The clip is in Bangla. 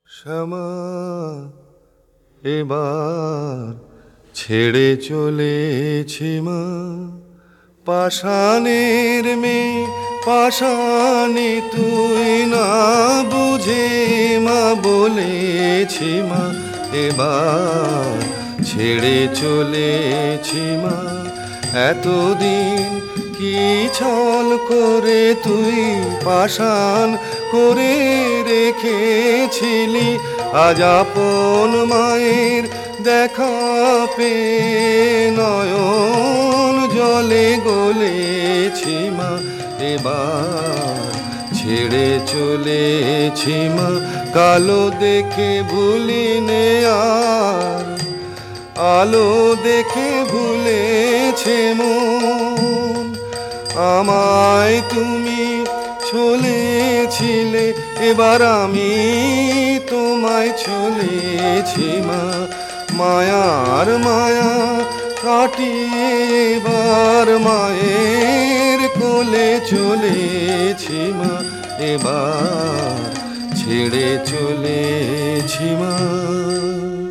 শ্যামা এবার ছেড়ে চলেছি মা, পাষাণের মেয়ে পাষাণে তুই না বুঝে মা বলেছি মা, এবার ছেড়ে চলেছি মা। এতদিন কি ছল করে তুই পাষাণ করে রেখেছিলি, আজ আপন মায়ের দেখা পেয়ে নয়ন জলে গলেছি মা, এবার ছেড়ে চলেছি মা। কালো দেখে ভুলিনে আর আলো দেখে ভুলেছে মন, আমায় তুমি ছলেছিলে এবার আমি তোমায় ছলেছি মা। মায়ার মায়া কাটিয়ে এবার মায়ের কোলে চলেছি মা, এবার ছেড়ে চলেছি মা।